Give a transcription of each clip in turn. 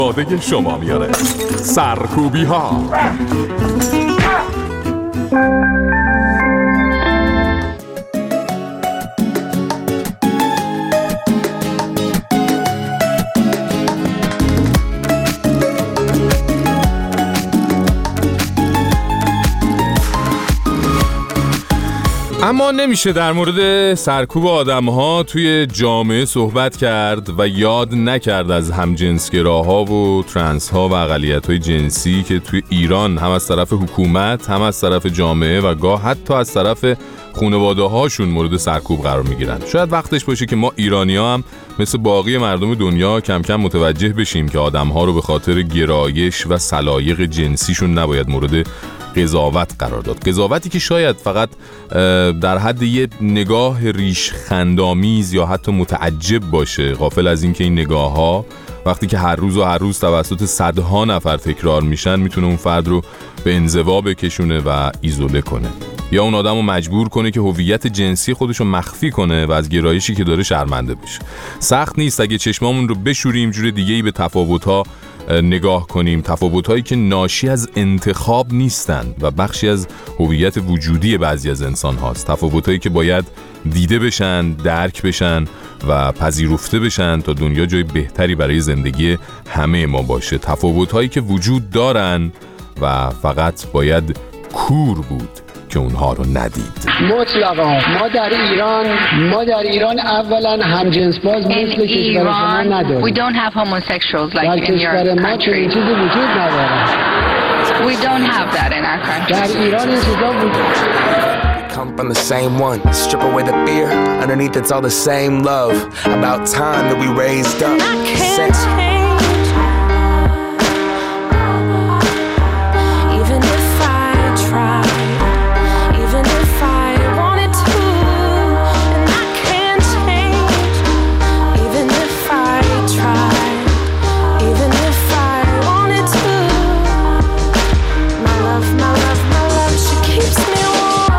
باده شما میاره. سرکوبی ها. اما نمیشه در مورد سرکوب آدم‌ها توی جامعه صحبت کرد و یاد نکرد از همجنسگراها و ترنس‌ها و اقلیت‌های جنسی که توی ایران هم از طرف حکومت، هم از طرف جامعه و گاه حتی از طرف خانواده‌هاشون مورد سرکوب قرار میگیرن. شاید وقتش باشه که ما ایرانی‌ها هم مثل باقی مردم دنیا کم کم متوجه بشیم که آدم‌ها رو به خاطر گرایش و سلایق جنسیشون نباید مورد قضاوت قرار داد. قضاوتی که شاید فقط در حد یه نگاه ریش خندامیز یا حتی متعجب باشه، غافل از این که این نگاه‌ها وقتی که هر روز توسط صدها نفر تکرار میشن میتونه اون فرد رو به انزوا بکشونه و ایزوله کنه، یا اون آدم رو مجبور کنه که هویت جنسی خودش رو مخفی کنه و از گرایشی که داره شرمنده بشه. سخت نیست اگه چشمامون رو بشوریم جور دیگه‌ای به تفاوت‌ها نگاه کنیم، تفاوت‌هایی که ناشی از انتخاب نیستن و بخشی از هویت وجودی بعضی از انسان هاست، تفاوت‌هایی که باید دیده بشن، درک بشن و پذیرفته بشن تا دنیا جای بهتری برای زندگی همه ما باشه. تفاوت‌هایی که وجود دارن و فقط باید کور بود که اونها رو ندید. مطلقا ما در ایران اولا همجنسباز مثل کشور شما نداریم. We don't have homosexuals like در in your کشور ما چنین چیزی وجود نداره. We don't have that in our country. در ایران این چیزا وجود Come from the same one, strip away the fear. Underneath it's all the same love. About time that we raised up. I can't change, even if I tried, even if I wanted to. And I can't change, even if I tried, even if I wanted to. My love, my love, my love, she keeps me warm.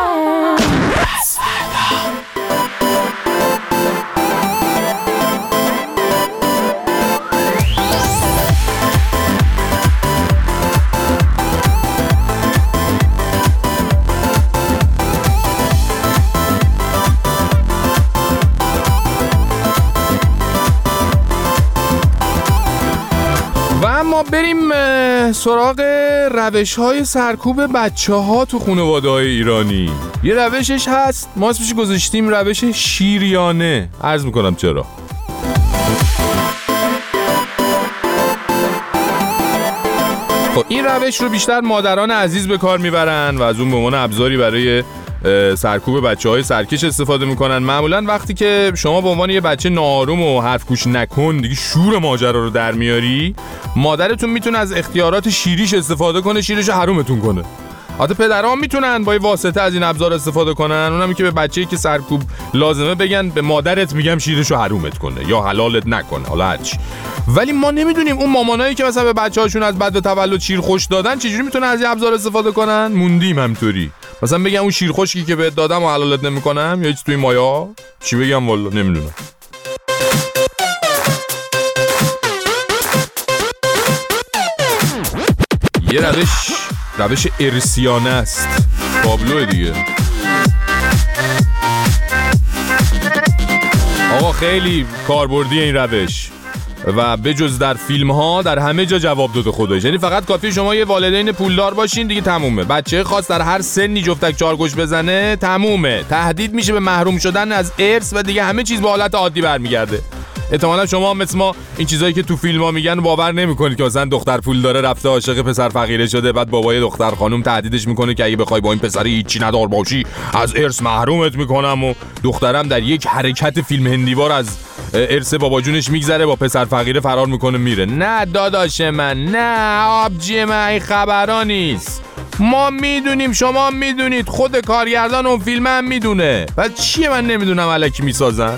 بریم سراغ روش‌های سرکوب بچه‌ها تو خانواده‌های ایرانی. یه روشش هست، ما اسمش گذاشتیم روش شیریانه. عرض میکنم چرا. خب این روش رو بیشتر مادران عزیز به کار میبرن و از اون به عنوان ابزاری برای سرکوب بچه‌های سرکش استفاده میکنن. معمولا وقتی که شما به عنوان یه بچه ناآروم و حرف گوش نکن دیگه شور ماجرا رو در میاری، مادرتون میتونه از اختیارات شیریش استفاده کنه، شیرش رو حرومتون کنه. البته پدرام میتونن با واسطه از این ابزار استفاده کنن، اونم که به بچه‌ای که سرکوب لازمه بگن به مادرت میگم شیرشو حرومت کنه یا حلالت نکنه، حالا هرچی. ولی ما نمیدونیم اون مامانایی که مثلا به بچه‌هاشون از بعد تولد شیر خوش دادن چجوری میتونن از این ابزار استفاده کنن. موندیم همطوری. مثلا بگم اون شیر خشکی که بهت دادم و حلالت نمیکنم یا هیچ توی مایا، چی بگم والا نمیدونم. یه روش ارسیانه است. تابلو دیگه. آقا خیلی کاربردی این روش و بجز در فیلم ها در همه جا جواب داده خودش. یعنی فقط کافی شما یه والدین پولدار باشین دیگه تمومه. بچه خاص در هر سنی جفتک چارگوش بزنه تمومه، تهدید میشه به محروم شدن از ارث و دیگه همه چیز به حالت عادی برمیگرده. احتمالاً شما مثل ما این چیزایی که تو فیلم‌ها میگن باور نمی‌کنید که مثلا دختر پول داره رفته عاشق پسر فقیره شده، بعد بابای دختر خانم تهدیدش میکنه که اگه بخوای با این پسر هیچی ندار باشی از ارث محرومت میکنم و دخترم در یک حرکت فیلم هندیوار از ارث بابا جونش میگذره با پسر فقیره فرار میکنه میره. نه داداش من، نه آبجی من، این خبرا نیست. ما میدونیم، شما میدونید، خود کارگردان اون فیلم هم میدونه. بعد چیه من نمیدونم الکی میسازن؟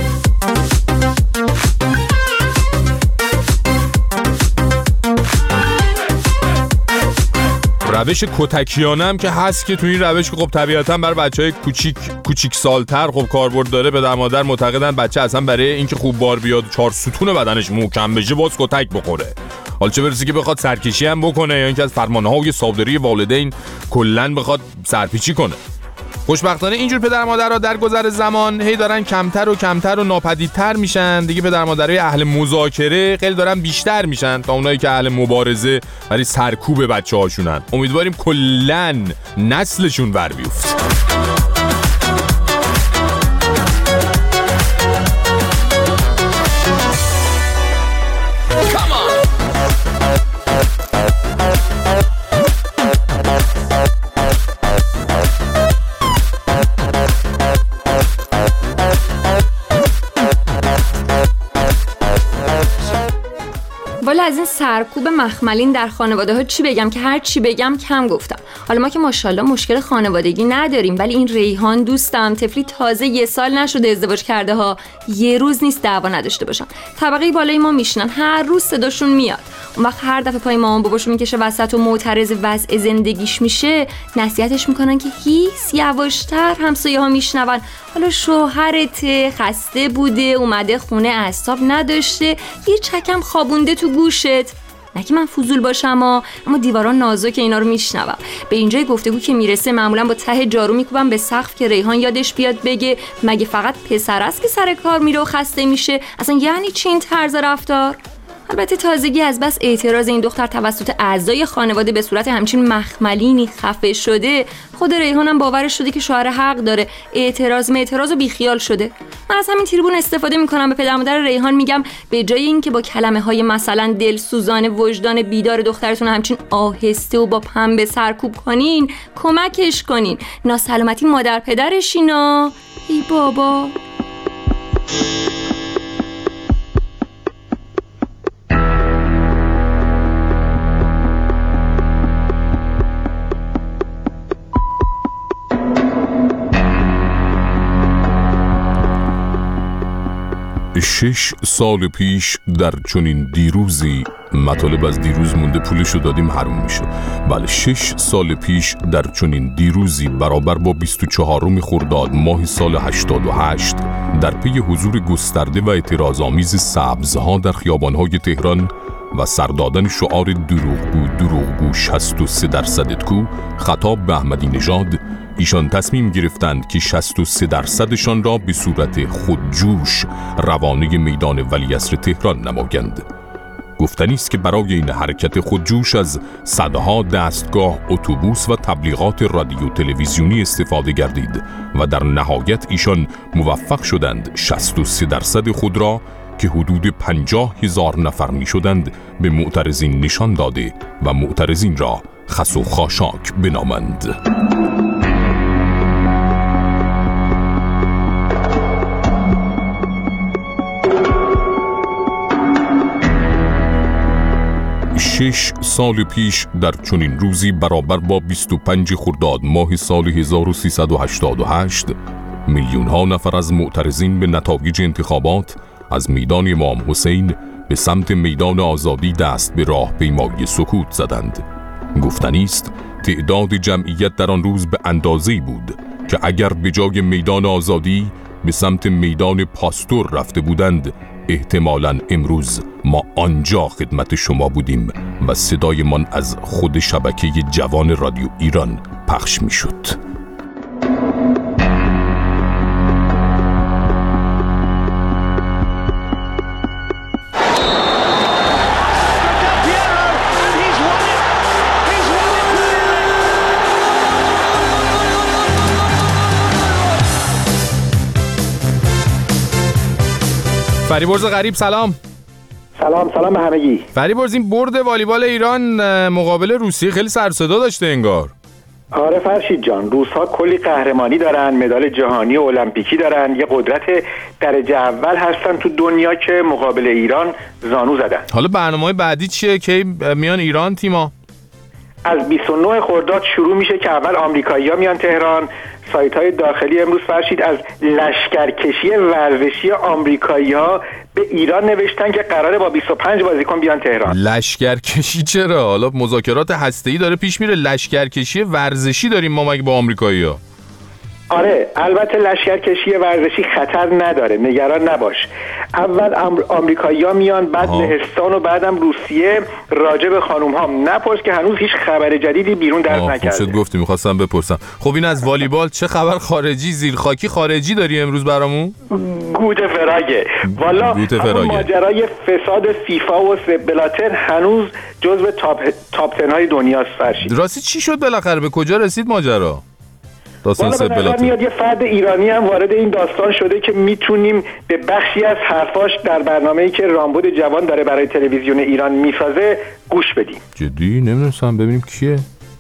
روش کتکیانه هم که هست که تو این روش که خب طبیعتاً برای بچهای کوچیک سالتر خب کاربرد داره. پدر مادر معتقدن بچه اصلا برای اینکه خوب بار بیاد 4 ستون بدنش محکم بشه باز کتک بخوره. حالا چه برسه که بخواد سرکشی هم بکنه یا اینکه از فرمانهای صادری والدین کلاً بخواد سرپیچی کنه. خوشبختانه اینجور پدر مادرها در گذر زمان هی دارن کمتر و کمتر و ناپدیدتر میشن دیگه. پدر مادرای اهل مذاکره خیلی دارن بیشتر میشن تا اونایی که اهل مبارزه ولی سرکوب بچه‌هاشونن. امیدواریم کلاً نسلشون بر بیفته. والا از این سرکوب مخملین در خانواده ها چی بگم که هر چی بگم کم گفتم. حالا ما که ماشاءالله مشکل خانوادگی نداریم، ولی این ریحان دوستم طفلی تازه 1 سال نشده ازدواج کرده ها، یه روز نیست دعوا نداشته باشن. طبقه بالای ما میشنن، هر روز صداشون میاد. اون وقت هر دفعه پای مامان باباشو میکشه وسط و معترض وضع زندگیش میشه، نصیحتش میکنن که هیس یواشتر، همسایه ها میشنون. حالا شوهرت خسته بوده اومده خونه اعصاب نداشته، یه چکم خوابونده تو گوشت. نه که من فضول باشم اما دیواران نازک اینا رو میشنوم. به اینجای گفتگو که میرسه معمولا با ته جارو میکوبم به سقف که ریحان یادش بیاد بگه مگه فقط پسر است که سر کار میره و خسته میشه؟ اصلا یعنی چی این طرز رفتار؟ البته تازگی از بس اعتراض این دختر توسط اعضای خانواده به صورت همچین مخملینی خفه شده، خود ریحان هم باورش شده که شوهر حق داره، اعتراض و بیخیال شده. من از همین تریبون استفاده میکنم به پدر مادر ریحان میگم به جای اینکه با کلمه های مثلا دلسوزان وجدان بیدار دخترتون همچین آهسته و با پنبه سرکوب کنین، کمکش کنین. ناسلامتی مادر پدرشینا. ای بابا. شش سال پیش در چنین دیروزی، مطالب از دیروز مونده پولشو دادیم حروم میشه. بله 6 سال پیش در چنین دیروزی برابر با 24 خرداد ماه سال 88 در پی حضور گسترده و اعتراض‌آمیز سبزها در خیابان‌های تهران و سردادن شعار دروغگو 63% کو خطاب به احمدی نژاد، ایشان تصمیم گرفتند که 63%شان را به صورت خودجوش روانه میدان ولیعصر تهران نمایند. گفتنی است که برای این حرکت خودجوش از صدها دستگاه، اتوبوس و تبلیغات رادیو تلویزیونی استفاده گردید و در نهایت ایشان موفق شدند 63% خود را که حدود 50,000 نفر می شدند به معترضین نشان داده و معترضین را خس و خاشاک بنامند. شش سال پیش در چنین روزی برابر با 25 خرداد ماه سال 1388 میلیون ها نفر از معترضین به نتایج انتخابات از میدان امام حسین به سمت میدان آزادی دست به راهپیمایی سکوت زدند. گفتنی است تعداد جمعیت در آن روز به اندازه‌ای بود که اگر به جای میدان آزادی به سمت میدان پاستور رفته بودند، احتمالاً امروز ما آنجا خدمت شما بودیم و صدایمان از خود شبکه جوان رادیو ایران پخش می شد. فریبرز غریب سلام. سلام به همگی. فریبرز این برد والیبال ایران مقابل روسیه خیلی سر و صدا داشته انگار. آره فرشید جان، روس‌ها کلی قهرمانی دارن، مدال جهانی و المپیکی دارن، یه قدرت درجه اول هستن تو دنیا که مقابل ایران زانو زدن. حالا برنامه‌های بعدی چیه که میان ایران تیما؟ از 29 خرداد شروع میشه که اول آمریکایی‌ها میان تهران. سایت‌های داخلی امروز فرشید از لشکرکشی ورزشی آمریکایی‌ها به ایران نوشتن که قراره با 25 بازیکن بیان تهران. لشکرکشی چرا؟ حالا مذاکرات هسته‌ای داره پیش میره، لشکرکشی ورزشی داریم ما مگه با آمریکایی‌ها؟ آره، البته لشکرکشی ورزشی خطر نداره، نگران نباش. اول آمریکایی‌ها میان، بعد لهستان و بعدم روسیه. راجع به خانوم‌ها نپرس که هنوز هیچ خبر جدیدی بیرون درز نکرده. خوب شد گفتی، می‌خواستم بپرسم. خب این از والیبال چه خبر خارجی زیرخاکی خارجی داری امروز برامون؟ گوته فراگه. والا ماجرای فساد فیفا و بلاتر هنوز جزو تاپ 10 های دنیاست فرشید. راستی چی شد بالاخره، به کجا رسید ماجرا؟ والا به نظر میاد یه فرد ایرانی هم وارد این داستان شده که میتونیم به بخشی از حرفاش در برنامه‌ای که رامبد جوان داره برای تلویزیون ایران میسازه گوش بدیم. جدی نمیدونستم، ببینیم کیه.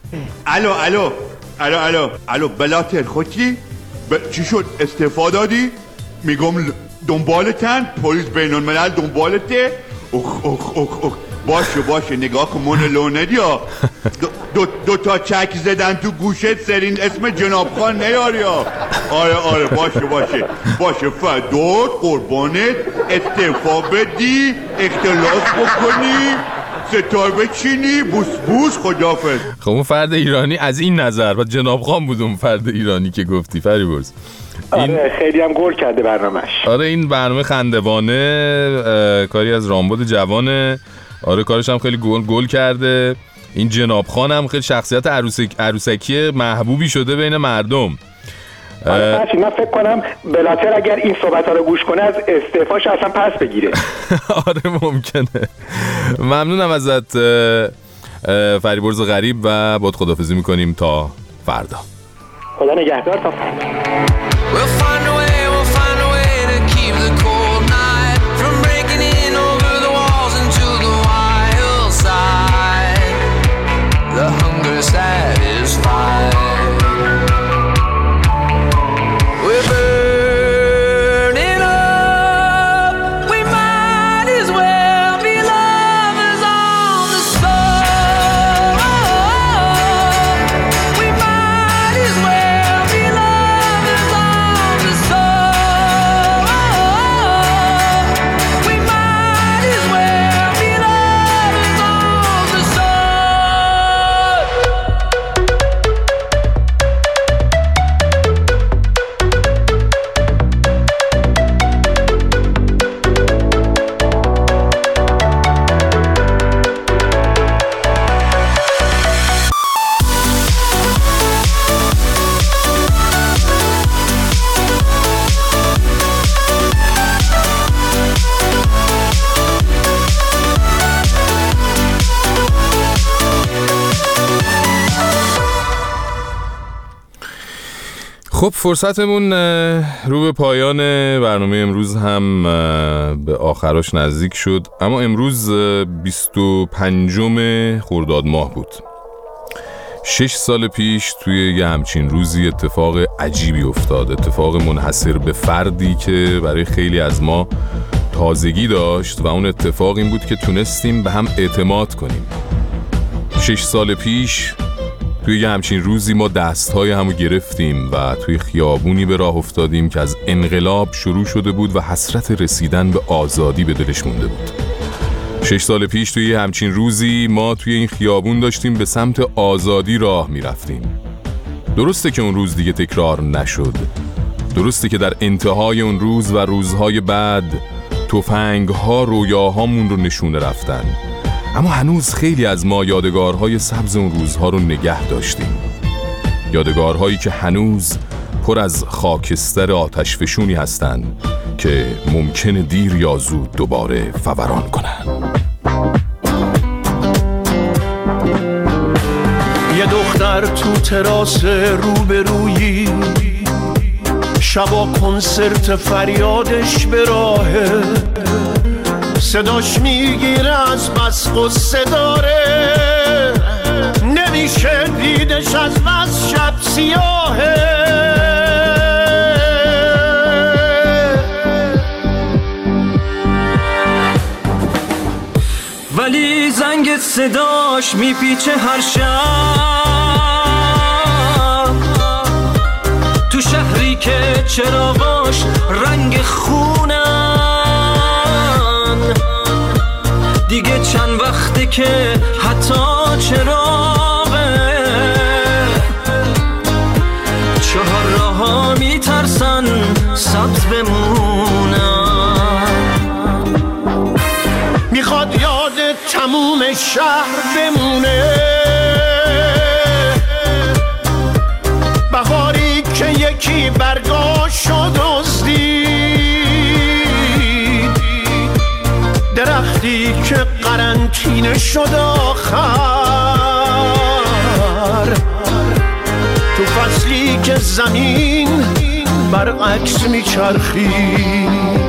الو بلاتر خودی؟ چی شد استعفا دادی؟ میگم دنبالتن، پلیس بین الملل دنبالته. اخ باشه نگاه کن من لو ندیا. دو تا چک زدن تو گوشت سرین اسم جناب خان نیاریا. آره باشه فدات قربانت، استعفا بدی، اختلاس بکنی، ستار بچینی، بوس خدافظ. خب اون فرد ایرانی از این نظر و جناب خان بود اون فرد ایرانی که گفتی فریبرز. آره خیلی هم گل کرده برنامه‌اش. آره این برنامه خندوانه، کاری از رامبد جوانه. آره کارش هم خیلی گل کرده. این جناب خان هم خیلی شخصیت عروسکی محبوبی شده بین مردم. من فکر کنم بلاتر اگر این صحبت‌ها رو گوش کنه از استعفاش اصلا پس بگیره. آره ممکنه. ممنونم ازت فریبرز غریب و باید خداحافظی میکنیم تا فردا. خدا نگهدار تا فردا. خب فرصتمون رو به پایان برنامه امروز هم به آخرش نزدیک شد، اما امروز 25 خرداد ماه بود. 6 سال پیش توی یه همچین روزی اتفاق عجیبی افتاد، اتفاق منحصر به فردی که برای خیلی از ما تازگی داشت و اون اتفاق این بود که تونستیم به هم اعتماد کنیم. 6 سال پیش توی یه همچین روزی ما دستهای همو گرفتیم و توی خیابونی به راه افتادیم که از انقلاب شروع شده بود و حسرت رسیدن به آزادی به دلش مونده بود. 6 سال پیش توی یه همچین روزی ما توی این خیابون داشتیم به سمت آزادی راه میرفتیم. درسته که اون روز دیگه تکرار نشد، درسته که در انتهای اون روز و روزهای بعد تفنگ‌ها رویاهامون رو نشونه رفتن، اما هنوز خیلی از ما یادگارهای سبز اون روزها رو نگه داشتیم، یادگارهایی که هنوز پر از خاکستر آتشفشونی هستند که ممکنه دیر یا زود دوباره فوران کنن. یه دختر تو تراس روبرویی، شبا کنسرت فریادش به راهه، صداش میگیره از بس قصه داره، نمیشه دیدش از بس شب سیاهه. ولی زنگ صداش میپیچه هر شب، تو شهری که چراغاش رنگ خونن، دیگه چند وقته که حتی چراغه 4 راه شهر بمونه، بهاری که یکی برگاشو دزدید، درختی که قرنطینه شد آخر، تو فصلی که زمین برعکس میچرخید،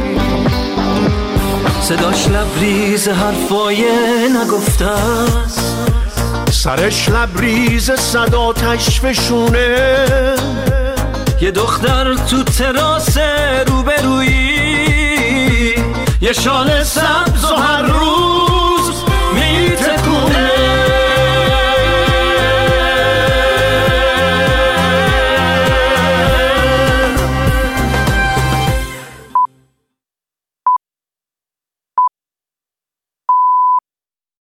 صداش لبریز حرفای نگفته است، سرش لبریز صدا تشفشونه، یه دختر تو تراس روبرویی، یه شال سبز و هر روز